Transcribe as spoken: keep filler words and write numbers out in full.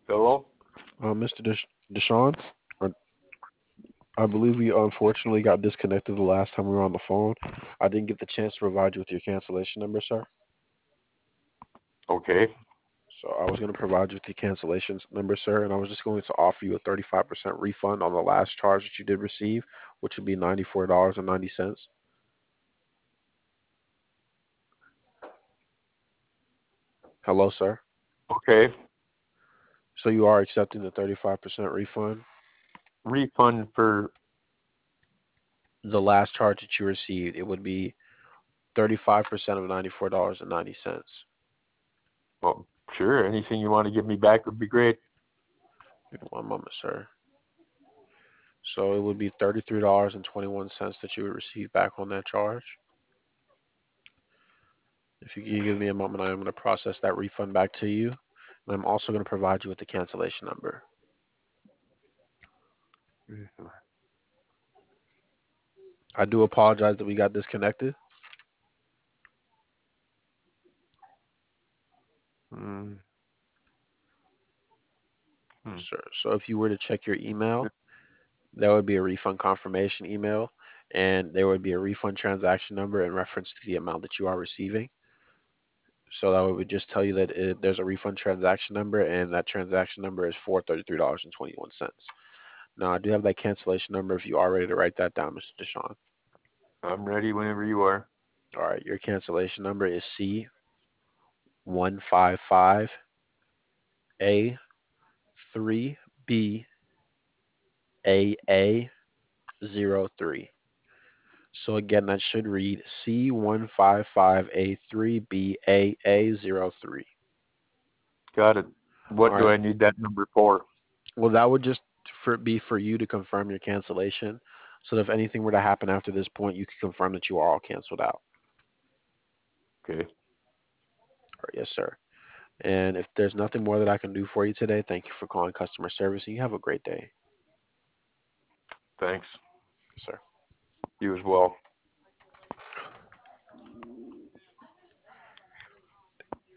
Hello? Uh, mister Desha- Deshaun, uh, I believe we unfortunately got disconnected the last time we were on the phone. I didn't get the chance to provide you with your cancellation number, sir. Okay. So I was going to provide you with your cancellation number, sir, and I was just going to offer you a thirty-five percent refund on the last charge that you did receive, which would be ninety-four dollars and ninety cents. Hello, sir. Okay. So you are accepting the thirty-five percent refund? Refund for, The last charge that you received, it would be thirty-five percent of ninety-four dollars and ninety cents. well, sure, anything you want to give me back would be great. One moment, sir. So it would be thirty-three dollars and twenty-one cents that you would receive back on that charge. If you can give me a moment, I am going to process that refund back to you. And I'm also going to provide you with the cancellation number. I do apologize that we got disconnected. Mm, hmm. Sure. So if you were to check your email, that would be a refund confirmation email, and there would be a refund transaction number in reference to the amount that you are receiving. So that would just tell you that it, there's a refund transaction number, and that transaction number is for thirty-three dollars and twenty-one cents. Now, I do have that cancellation number if you are ready to write that down, mister Deshaun. I'm ready whenever you are. All right, your cancellation number is C one five five A three B A A zero three. So again, that should read C one five five A three B A A zero three. Got it. All What do right. I need that number for? Well, that would just for, be for you to confirm your cancellation. So that if anything were to happen after this point, you can confirm that you are all canceled out. Okay. All right, yes, sir. And if there's nothing more that I can do for you today, thank you for calling customer service, and you have a great day. Thanks. Yes, sir. You as well.